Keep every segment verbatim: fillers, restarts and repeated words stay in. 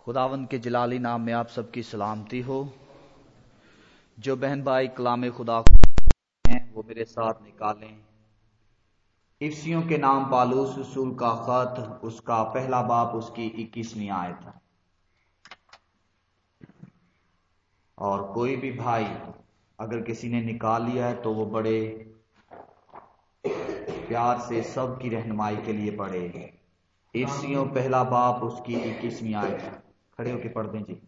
خداوند کے جلالی نام میں آپ سب کی سلامتی ہو۔ جو بہن بھائی کلام خدا ہیں وہ میرے ساتھ نکالیں۔ افسیوں کے نام پالوس رسول کا خط، اس کا پہلا باب، اس کی اکیسویں آیت۔ اور کوئی بھی بھائی اگر کسی نے نکال لیا ہے تو وہ بڑے پیار سے سب کی رہنمائی کے لیے پڑھے۔ افسیوں پہلا باب، اس کی اکیسویں آیت۔ کھڑے ہو کے پڑھ دیں جی۔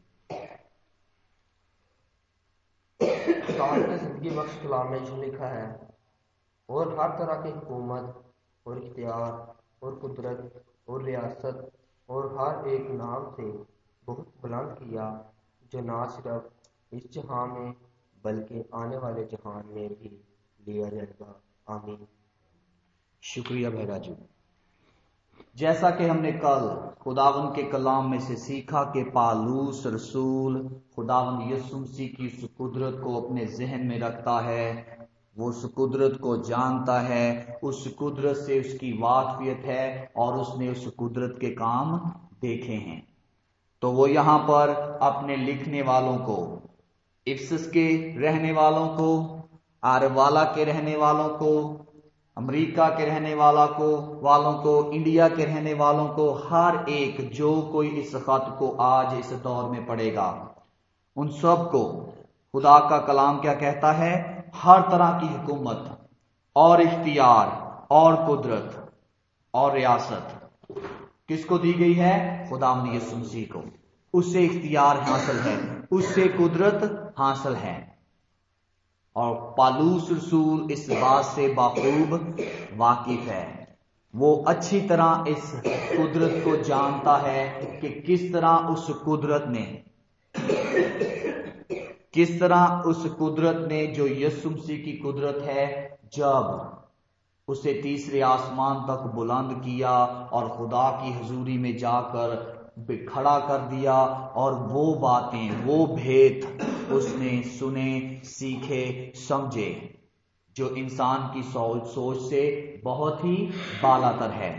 شان کے زندگی بخش کلام میں لکھا ہے، اور ہر طرح کی حکومت اور اختیار اور قدرت اور ریاست اور ہر ایک نام سے بہت بلند کیا، جو نہ صرف اس جہاں میں بلکہ آنے والے جہان میں بھی لیا جائے گا۔ آمین۔ شکریہ بھیرا جی۔ جیسا کہ ہم نے کل خداوند کے کلام میں سے سیکھا کہ پالوس رسول خداوند یسوع مسیح کی اس قدرت کو اپنے ذہن میں رکھتا ہے، وہ اس قدرت کو جانتا ہے، اس قدرت سے اس کی واقفیت ہے اور اس نے اس قدرت کے کام دیکھے ہیں۔ تو وہ یہاں پر اپنے لکھنے والوں کو، افسس کے رہنے والوں کو، آروالا کے رہنے والوں کو، امریکہ کے رہنے والا کو والوں کو، انڈیا کے رہنے والوں کو، ہر ایک جو کوئی اس خط کو آج اس دور میں پڑھے گا، ان سب کو خدا کا کلام کیا کہتا ہے؟ ہر طرح کی حکومت اور اختیار اور قدرت اور ریاست کس کو دی گئی ہے؟ خداوند یسوع مسیح کو۔ اس سے اختیار حاصل ہے، اس سے قدرت حاصل ہے، اور پالوس رسول اس بات سے بخوب واقف ہے۔ وہ اچھی طرح اس قدرت کو جانتا ہے کہ کس طرح اس قدرت نے کس طرح اس قدرت نے جو یسوع مسیح کی قدرت ہے، جب اسے تیسرے آسمان تک بلند کیا اور خدا کی حضوری میں جا کر کھڑا کر دیا، اور وہ باتیں، وہ بھید اس نے سنے، سیکھے، سمجھے جو انسان کی سوچ سوچ سے بہت ہی بالا تر ہے،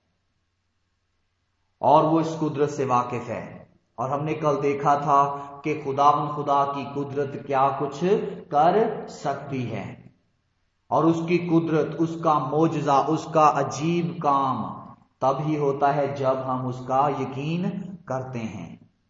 اور وہ اس قدرت سے واقف ہے۔ اور ہم نے کل دیکھا تھا کہ خداوند خدا کی قدرت کیا کچھ کر سکتی ہے، اور اس کی قدرت، اس کا معجزہ، اس کا عجیب کام تب ہی ہوتا ہے جب ہم اس کا یقین کرتے ہیں۔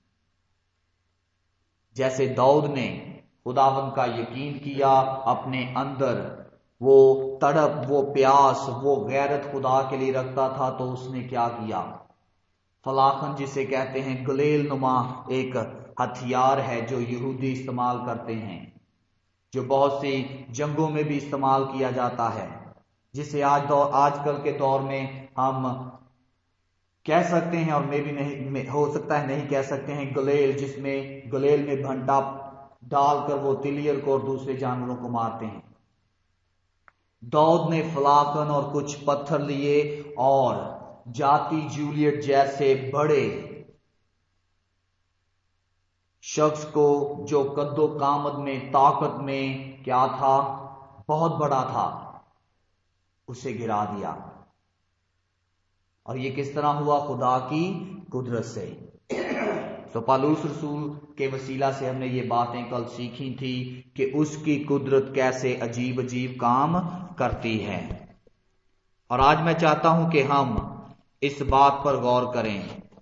جیسے داؤد نے خداوند کا یقین کیا اپنے اندر، وہ تڑپ، وہ پیاس، وہ غیرت خدا کے لیے رکھتا تھا، تو اس نے کیا کیا؟ فلاخن جسے کہتے ہیں گلیل نما ایک ہتھیار ہے جو یہودی استعمال کرتے ہیں، جو بہت سی جنگوں میں بھی استعمال کیا جاتا ہے، جسے آج دور آج کل کے دور میں ہم کہہ سکتے ہیں، اور میں بھی نہیں ہو سکتا ہے نہیں کہہ سکتے ہیں، گلیل، جس میں گلیل میں بھنٹا ڈال کر وہ تلیل کو اور دوسرے جانوروں کو مارتے ہیں۔ داؤد نے فلاخن اور کچھ پتھر لیے اور جاتی جولیٹ جیسے بڑے شخص کو، جو قد و قامت میں، طاقت میں کیا تھا، بہت بڑا تھا، اسے گرا دیا۔ اور یہ کس طرح ہوا؟ خدا کی قدرت سے۔ تو پالوس رسول کے وسیلہ سے ہم نے یہ باتیں کل سیکھی تھی کہ اس کی قدرت کیسے عجیب عجیب کام کرتی ہے، اور آج میں چاہتا ہوں کہ ہم اس بات پر غور کریں۔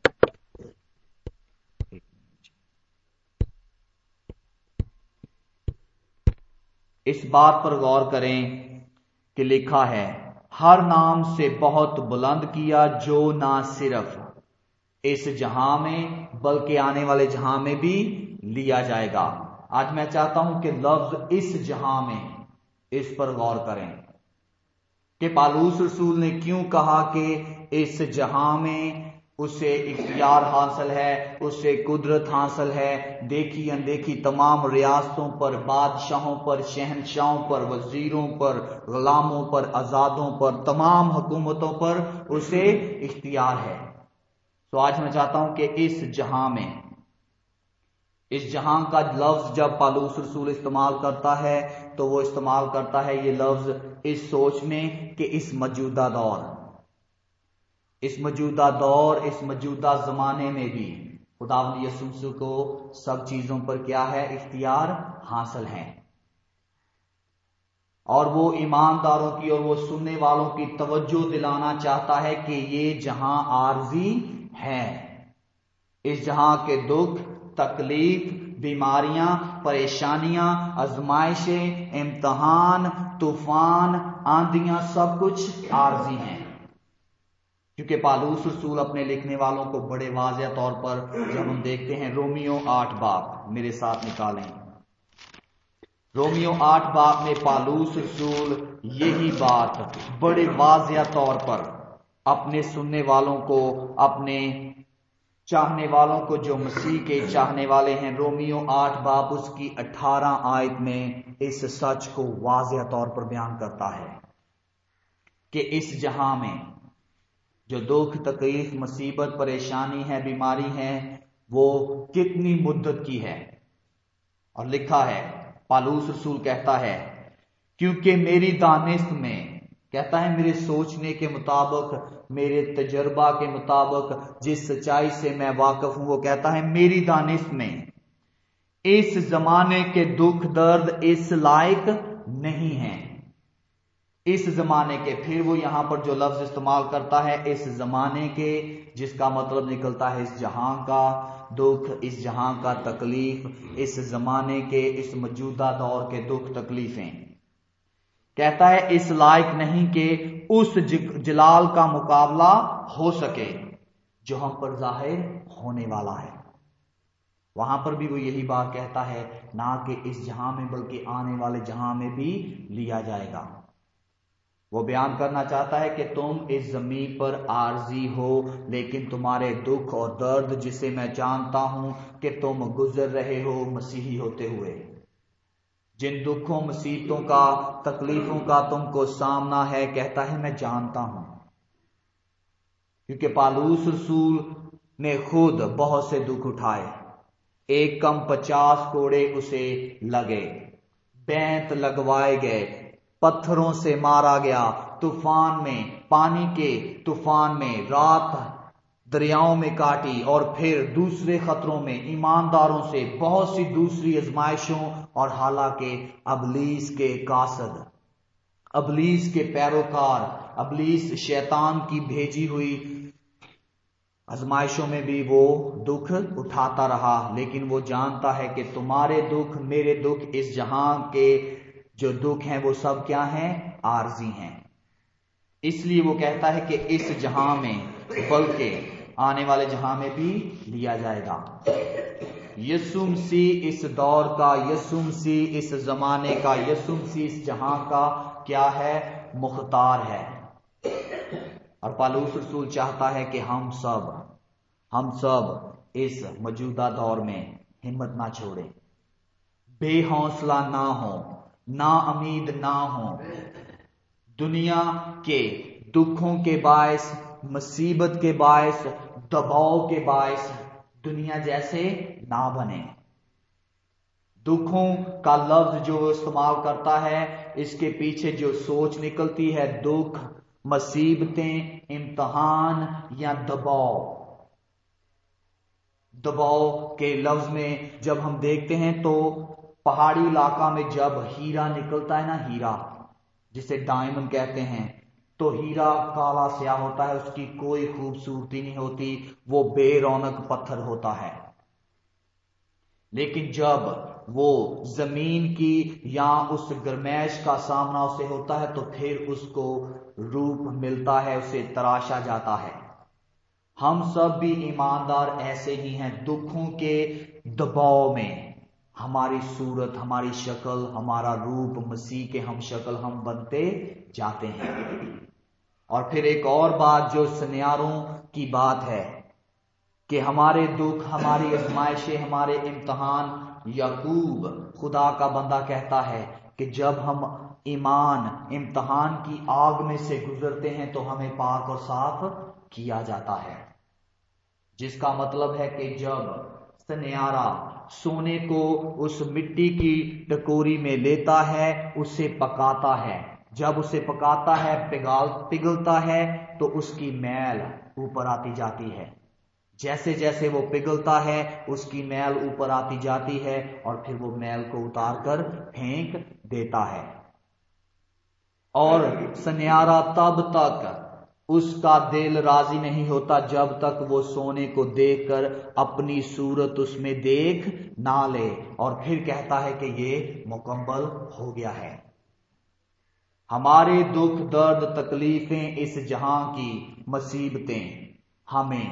اس بات پر غور کریں کہ لکھا ہے، ہر نام سے بہت بلند کیا، جو نہ صرف اس جہاں میں بلکہ آنے والے جہاں میں بھی لیا جائے گا۔ آج میں چاہتا ہوں کہ لفظ اس جہاں میں، اس پر غور کریں کہ پالوس رسول نے کیوں کہا کہ اس جہاں میں اسے اختیار حاصل ہے، اسے قدرت حاصل ہے، دیکھی اندیکھی تمام ریاستوں پر، بادشاہوں پر، شہنشاہوں پر، وزیروں پر، غلاموں پر، آزادوں پر، تمام حکومتوں پر اسے اختیار ہے۔ تو آج میں چاہتا ہوں کہ اس جہاں میں، اس جہاں کا لفظ جب پالوس رسول استعمال کرتا ہے تو وہ استعمال کرتا ہے یہ لفظ اس سوچ میں کہ اس موجودہ دور اس موجودہ دور اس موجودہ زمانے میں بھی خداوند یسوع مسیح کو سب چیزوں پر کیا ہے؟ اختیار حاصل ہے، اور وہ ایمانداروں کی اور وہ سننے والوں کی توجہ دلانا چاہتا ہے کہ یہ جہاں عارضی ہے، اس جہاں کے دکھ، تکلیف، بیماریاں، پریشانیاں، آزمائشیں، امتحان، طوفان، آندھیاں، سب کچھ عارضی ہیں۔ کیونکہ پالوس رسول اپنے لکھنے والوں کو بڑے واضح طور پر جب ہم دیکھتے ہیں رومیو آٹھ باب میرے ساتھ نکالیں، رومیو آٹھ باب میں پالوس رسول یہی بات بڑے واضح طور پر اپنے سننے والوں کو، اپنے چاہنے والوں کو جو مسیح کے چاہنے والے ہیں، رومیو آٹھ باب اس کی اٹھارہ آیت میں اس سچ کو واضح طور پر بیان کرتا ہے کہ اس جہاں میں جو دکھ، تکلیف، مصیبت، پریشانی ہے، بیماری ہے، وہ کتنی مدت کی ہے۔ اور لکھا ہے، پالوس رسول کہتا ہے، کیونکہ میری دانست میں، کہتا ہے میرے سوچنے کے مطابق، میرے تجربہ کے مطابق، جس سچائی سے میں واقف ہوں، وہ کہتا ہے میری دانست میں اس زمانے کے دکھ درد اس لائق نہیں ہیں۔ اس زمانے کے، پھر وہ یہاں پر جو لفظ استعمال کرتا ہے اس زمانے کے، جس کا مطلب نکلتا ہے اس جہاں کا دکھ، اس جہاں کا تکلیف، اس زمانے کے، اس موجودہ دور کے دکھ تکلیفیں، کہتا ہے اس لائق نہیں کہ اس جلال کا مقابلہ ہو سکے جو ہم پر ظاہر ہونے والا ہے۔ وہاں پر بھی وہ یہی بات کہتا ہے، نہ کہ اس جہاں میں بلکہ آنے والے جہاں میں بھی لیا جائے گا۔ وہ بیان کرنا چاہتا ہے کہ تم اس زمین پر عارضی ہو، لیکن تمہارے دکھ اور درد، جسے میں جانتا ہوں کہ تم گزر رہے ہو مسیحی ہوتے ہوئے، جن دکھوں، مصیبتوں کا، تکلیفوں کا تم کو سامنا ہے، کہتا ہے میں جانتا ہوں۔ کیونکہ پالوس رسول نے خود بہت سے دکھ اٹھائے، ایک کم پچاس کوڑے اسے لگے، بینت لگوائے گئے، پتھروں سے مارا گیا، طوفان میں، پانی کے طوفان میں، رات دریاؤں میں کاٹی، اور پھر دوسرے خطروں میں ایمانداروں سے بہت سی دوسری آزمائشوں، اور حالانکہ ابلیس کے قاصد، ابلیس کے پیروکار، ابلیس شیطان کی بھیجی ہوئی آزمائشوں میں بھی وہ دکھ اٹھاتا رہا، لیکن وہ جانتا ہے کہ تمہارے دکھ، میرے دکھ، اس جہاں کے جو دکھ ہیں وہ سب کیا ہیں؟ عارضی ہیں۔ اس لیے وہ کہتا ہے کہ اس جہاں میں بلکہ آنے والے جہاں میں بھی لیا جائے گا۔ یسوع مسیح اس دور کا، یسوع مسیح اس زمانے کا، یسوع مسیح اس جہاں کا کیا ہے؟ مختار ہے۔ اور پالوس رسول چاہتا ہے کہ ہم سب ہم سب اس موجودہ دور میں ہمت نہ چھوڑیں، بے حوصلہ نہ ہوں، نا امید نہ ہوں، دنیا کے دکھوں کے باعث، مصیبت کے باعث، دباؤ کے باعث دنیا جیسے نہ بنے۔ دکھوں کا لفظ جو استعمال کرتا ہے، اس کے پیچھے جو سوچ نکلتی ہے، دکھ، مصیبتیں، امتحان یا دباؤ۔ دباؤ کے لفظ میں جب ہم دیکھتے ہیں تو پہاڑی علاقہ میں جب ہیرا نکلتا ہے نا، ہیرا جسے ڈائمنڈ کہتے ہیں، تو ہیرا کالا سیاہ ہوتا ہے، اس کی کوئی خوبصورتی نہیں ہوتی، وہ بے رونق پتھر ہوتا ہے۔ لیکن جب وہ زمین کی یا اس گرمائش کا سامنا اسے ہوتا ہے تو پھر اس کو روپ ملتا ہے، اسے تراشا جاتا ہے۔ ہم سب بھی ایماندار ایسے ہی ہیں، دکھوں کے دباؤ میں ہماری صورت، ہماری شکل، ہمارا روپ مسیح کے ہم شکل ہم بنتے جاتے ہیں۔ اور پھر ایک اور بات جو سنیاروں کی بات ہے کہ ہمارے دکھ، ہماری آزمائشیں، ہمارے امتحان، یعقوب خدا کا بندہ کہتا ہے کہ جب ہم ایمان امتحان کی آگ میں سے گزرتے ہیں تو ہمیں پاک اور صاف کیا جاتا ہے، جس کا مطلب ہے کہ جب سنیارا سونے کو اس مٹی کی ٹکوری میں لیتا ہے، اسے پکاتا ہے، جب اسے پکاتا ہے، پگھال پگھلتا ہے تو اس کی میل اوپر آتی جاتی ہے۔ جیسے جیسے وہ پگھلتا ہے اس کی میل اوپر آتی جاتی ہے اور پھر وہ میل کو اتار کر پھینک دیتا ہے، اور سنیارہ تب تک اس کا دل راضی نہیں ہوتا جب تک وہ سونے کو دیکھ کر اپنی صورت اس میں دیکھ نہ لے، اور پھر کہتا ہے کہ یہ مکمل ہو گیا ہے۔ ہمارے دکھ درد تکلیفیں اس جہاں کی مصیبتیں ہمیں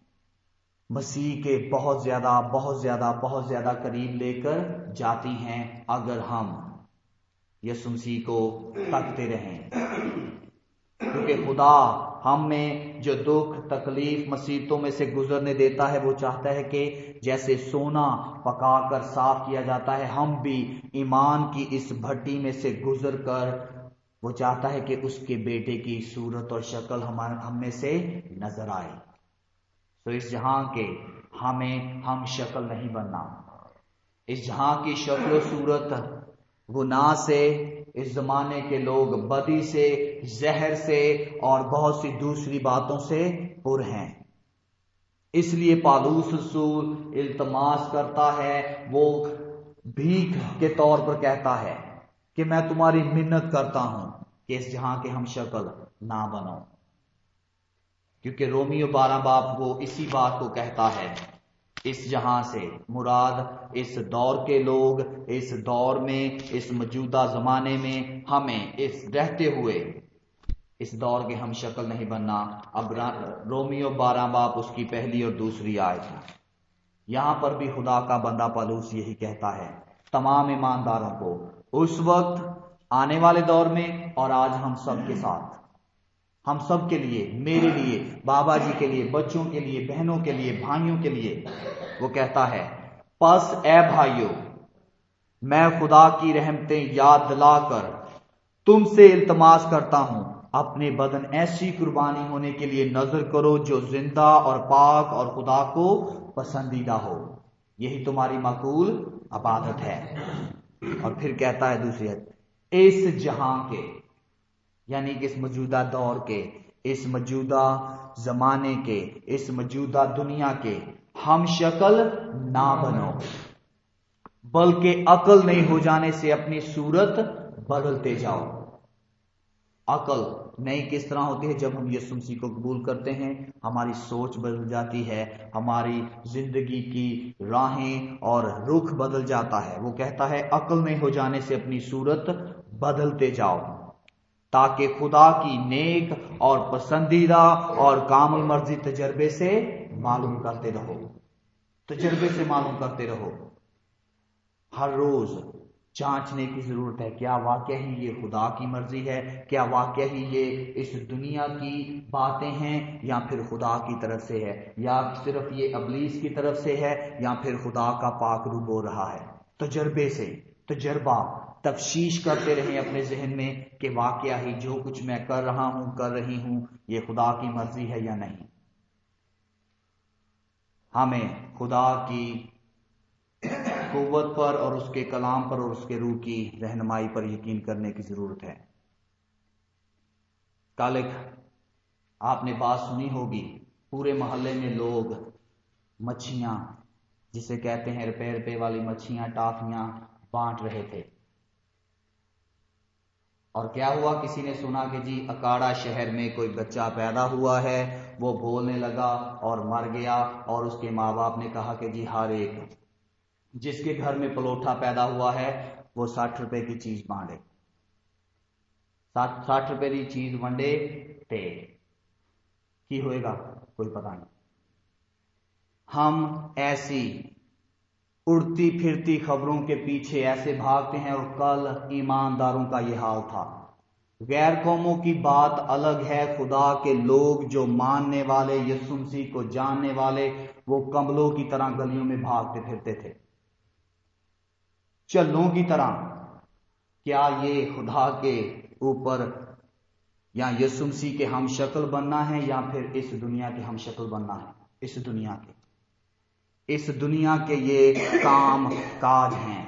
مسیح کے بہت زیادہ بہت زیادہ بہت زیادہ قریب لے کر جاتی ہیں اگر ہم یسوع مسیح کو تکتے رہیں، کیونکہ خدا ہم میں جو دکھ تکلیف مصیبتوں میں سے گزرنے دیتا ہے وہ چاہتا ہے کہ جیسے سونا پکا کر صاف کیا جاتا ہے، ہم بھی ایمان کی اس بھٹی میں سے گزر کر وہ چاہتا ہے کہ اس کے بیٹے کی صورت اور شکل ہم میں سے نظر آئے۔ تو اس جہاں کے ہمیں ہم شکل نہیں بننا، اس جہاں کی شکل و صورت گناہ سے، اس زمانے کے لوگ بدی سے، زہر سے اور بہت سی دوسری باتوں سے پر ہیں۔ اس لیے پالوس رسول التماس کرتا ہے، وہ بھیک کے طور پر کہتا ہے کہ میں تمہاری منت کرتا ہوں کہ اس جہاں کے ہم شکل نہ بنو، کیونکہ رومیو بارہ باپ وہ اسی بات کو کہتا ہے۔ اس جہاں سے مراد اس دور کے لوگ، اس دور میں، اس موجودہ زمانے میں ہمیں اس رہتے ہوئے اس دور کے ہم شکل نہیں بننا۔ اب رومیو بارہ باپ اس کی پہلی اور دوسری آیت ہے، یہاں پر بھی خدا کا بندہ پالوس یہی کہتا ہے تمام ایمانداروں کو اس وقت، آنے والے دور میں، اور آج ہم سب کے ساتھ، ہم سب کے لیے، میرے لیے، بابا جی کے لیے، بچوں کے لیے، بہنوں کے لیے، بھائیوں کے لیے، وہ کہتا ہے پس اے بھائیو، میں خدا کی رحمتیں یاد دلا کر تم سے التماس کرتا ہوں، اپنے بدن ایسی قربانی ہونے کے لیے نظر کرو جو زندہ اور پاک اور خدا کو پسندیدہ ہو، یہی تمہاری معقول عبادت ہے۔ اور پھر کہتا ہے دوسری آیت، اس جہاں کے، یعنی کہ اس موجودہ دور کے، اس موجودہ زمانے کے، اس موجودہ دنیا کے ہم شکل نہ بنو، بلکہ عقل نہیں ہو جانے سے اپنی صورت بدلتے جاؤ۔ عقل نئی کس طرح ہوتی ہے؟ جب ہم یسوع مسیح کو قبول کرتے ہیں ہماری سوچ بدل جاتی ہے، ہماری زندگی کی راہیں اور رخ بدل جاتا ہے۔ وہ کہتا ہے عقل نہیں ہو جانے سے اپنی صورت بدلتے جاؤ، تاکہ خدا کی نیک اور پسندیدہ اور کامل مرضی تجربے سے معلوم کرتے رہو، تجربے سے معلوم کرتے رہو۔ ہر روز جانچنے کی ضرورت ہے، کیا واقعہ ہی یہ خدا کی مرضی ہے؟ کیا واقعہ ہی یہ اس دنیا کی باتیں ہیں یا پھر خدا کی طرف سے ہے؟ یا صرف یہ ابلیس کی طرف سے ہے یا پھر خدا کا پاک روح بول رہا ہے؟ تجربے سے، تجربہ تفتیش کرتے رہیں اپنے ذہن میں کہ واقعہ ہی جو کچھ میں کر رہا ہوں کر رہی ہوں یہ خدا کی مرضی ہے یا نہیں۔ ہمیں خدا کی قوت پر اور اس کے کلام پر اور اس کے روح کی رہنمائی پر یقین کرنے کی ضرورت ہے۔ کل ایک آپ نے بات سنی ہوگی، پورے محلے میں لوگ مچھیاں، جسے کہتے ہیں روپے روپے والی مچھیاں، ٹافیاں بانٹ رہے تھے، اور کیا ہوا؟ کسی نے سنا کہ جی اکاڑا شہر میں کوئی بچہ پیدا ہوا ہے، وہ بولنے لگا اور مر گیا، اور اس کے ماں باپ نے کہا کہ جی ہر ایک جس کے گھر میں پلوٹھا پیدا ہوا ہے وہ ساٹھ روپے کی چیز بانٹے، ساٹھ روپے کی چیز ونڈے تے کی ہوئے گا کوئی پتہ نہیں۔ ہم ایسی اڑتی پھرتی خبروں کے پیچھے ایسے بھاگتے ہیں، اور کل ایمانداروں کا یہ حال تھا۔ غیر قوموں کی بات الگ ہے، خدا کے لوگ جو ماننے والے، یسوع مسیح کو جاننے والے، وہ کمبلوں کی طرح گلیوں میں بھاگتے پھرتے تھے، چلوں کی طرح۔ کیا یہ خدا کے اوپر یا یسوع مسیح کے ہم شکل بننا ہے یا پھر اس دنیا کے ہم شکل بننا ہے؟ اس دنیا کے اس دنیا کے یہ کام کاج ہیں۔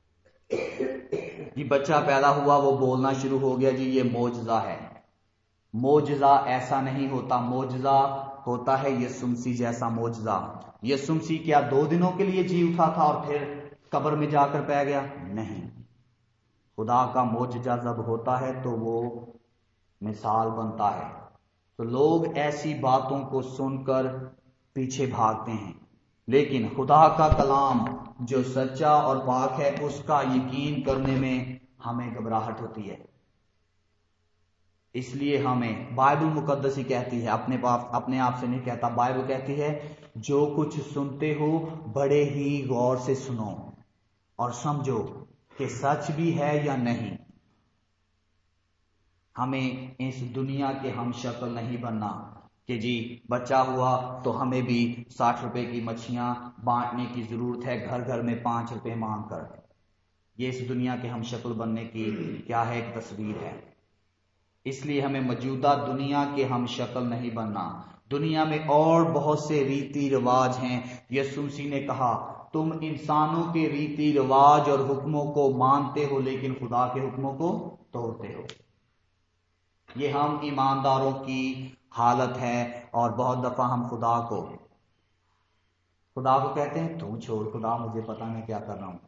یہ بچہ پیدا ہوا، وہ بولنا شروع ہو گیا، جی یہ معجزہ ہے، معجزہ ایسا نہیں ہوتا، معجزہ ہوتا ہے یسوع مسیح جیسا معجزہ۔ یسوع مسیح کیا دو دنوں کے لیے جی اٹھا تھا اور پھر قبر میں جا کر پہ گیا؟ نہیں۔ خدا کا معجزہ جب ہوتا ہے تو وہ مثال بنتا ہے، تو لوگ ایسی باتوں کو سن کر پیچھے بھاگتے ہیں، لیکن خدا کا کلام جو سچا اور پاک ہے اس کا یقین کرنے میں ہمیں گھبراہٹ ہوتی ہے۔ اس لیے ہمیں بائبل مقدس ہی کہتی ہے، اپنے باپ اپنے آپ سے نہیں کہتا، بائبل کہتی ہے جو کچھ سنتے ہو بڑے ہی غور سے سنو اور سمجھو کہ سچ بھی ہے یا نہیں۔ ہمیں اس دنیا کے ہم شکل نہیں بننا کہ جی بچہ ہوا تو ہمیں بھی ساٹھ روپے کی مچھیاں بانٹنے کی ضرورت ہے، گھر گھر میں پانچ روپے مانگ کر۔ یہ اس دنیا کے ہم شکل بننے کی کیا ہے؟ ایک تصویر ہے۔ اس لیے ہمیں موجودہ دنیا کے ہم شکل نہیں بننا۔ دنیا میں اور بہت سے ریتی رواج ہیں۔ یسوع مسیح نے کہا تم انسانوں کے ریتی رواج اور حکموں کو مانتے ہو لیکن خدا کے حکموں کو توڑتے ہو۔ یہ ہم ایمانداروں کی حالت ہے، اور بہت دفعہ ہم خدا کو خدا کو کہتے ہیں تو چھوڑ خدا، مجھے پتا میں کیا کر رہا ہوں۔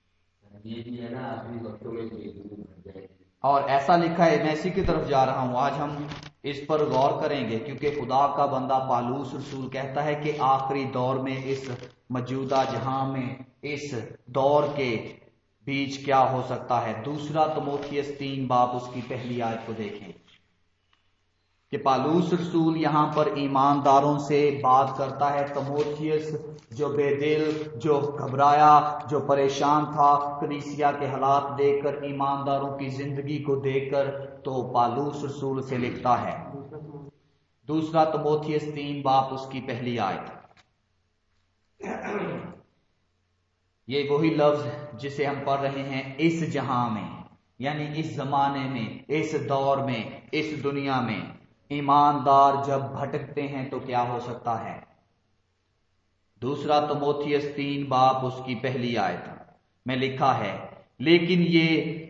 اور ایسا لکھا ہے، میں اسی کی طرف جا رہا ہوں، آج ہم اس پر غور کریں گے، کیونکہ خدا کا بندہ پالوس رسول کہتا ہے کہ آخری دور میں اس موجودہ جہاں میں اس دور کے بیچ کیا ہو سکتا ہے۔ دوسرا تموتھیوس تین باب اس کی پہلی آیت کو دیکھیں کہ پالوس رسول یہاں پر ایمانداروں سے بات کرتا ہے۔ تموتھیوس جو بے دل، جو گھبرایا، جو پریشان تھا کلیسیا کے حالات دیکھ کر، ایمانداروں کی زندگی کو دیکھ کر، تو پالوس رسول سے لکھتا ہے دوسرا تموتھیوس تین باب اس کی پہلی آیت۔ یہ وہی لفظ جسے ہم پڑھ رہے ہیں، اس جہاں میں، یعنی اس زمانے میں، اس دور میں، اس دنیا میں ایماندار جب بھٹکتے ہیں تو کیا ہو سکتا ہے؟ دوسرا تموتھیوس تین باب اس کی پہلی آیت میں لکھا ہے لیکن یہ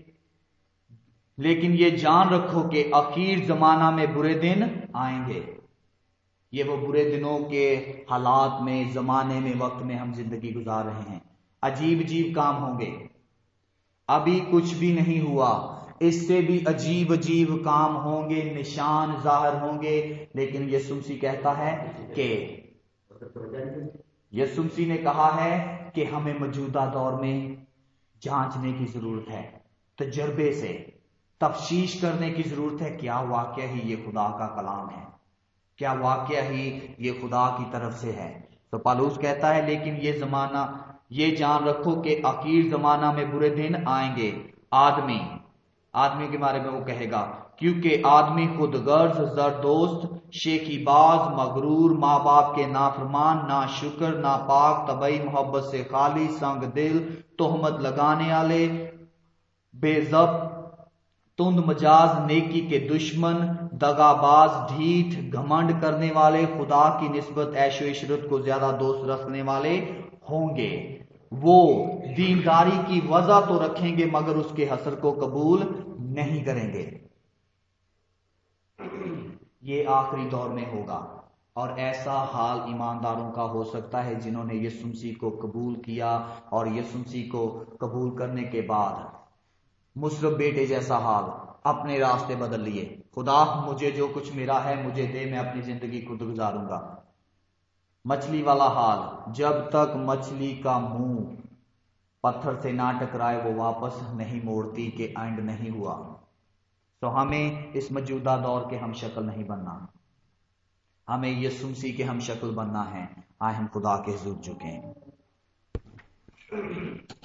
لیکن یہ جان رکھو کہ اخیر زمانہ میں برے دن آئیں گے۔ یہ وہ برے دنوں کے حالات میں، زمانے میں، وقت میں ہم زندگی گزار رہے ہیں۔ عجیب عجیب کام ہوں گے، ابھی کچھ بھی نہیں ہوا، اس سے بھی عجیب عجیب کام ہوں گے، نشان ظاہر ہوں گے، لیکن یسوع مسیح کہتا ہے کہ یسوع مسیح نے کہا ہے کہ ہمیں موجودہ دور میں جانچنے کی ضرورت ہے، تجربے سے تفتیش کرنے کی ضرورت ہے، کیا واقعہ ہی یہ خدا کا کلام ہے، کیا واقعہ ہی یہ خدا کی طرف سے ہے۔ تو پالوس کہتا ہے لیکن یہ زمانہ، یہ جان رکھو کہ آخر زمانہ میں برے دن آئیں گے۔ آدمی آدمی کے بارے میں وہ کہے گا کیونکہ آدمی خود غرض، زردوست، شیخی باز، مغرور، ماں باپ کے نافرمان، نا شکر، نا پاک، طبعی محبت سے خالی، سنگ دل، تہمت لگانے والے، بے ضبط، تند مجاز، نیکی کے دشمن، دغاباز، ڈھیٹ، گھمنڈ کرنے والے، خدا کی نسبت عیش و عشرت کو زیادہ دوست رکھنے والے ہوں گے۔ وہ دینداری کی وضع تو رکھیں گے مگر اس کے حسر کو قبول نہیں کریں گے۔ یہ آخری دور میں ہوگا، اور ایسا حال ایمانداروں کا ہو سکتا ہے جنہوں نے یسوع مسیح کو قبول کیا، اور یسوع مسیح کو قبول کرنے کے بعد مصرف بیٹے جیسا حال، اپنے راستے بدل لیے۔ خدا مجھے جو کچھ میرا ہے مجھے دے، میں اپنی زندگی خود گزاروں گا۔ مچھلی والا حال، جب تک مچھلی کا منہ پتھر سے نہ ٹکرائے وہ واپس نہیں موڑتی کہ اینڈ نہیں ہوا۔ تو ہمیں اس موجودہ دور کے ہم شکل نہیں بننا، ہمیں یسوع مسیح کے ہم شکل بننا ہے۔ آئے ہم خدا کے حضور جھکیں۔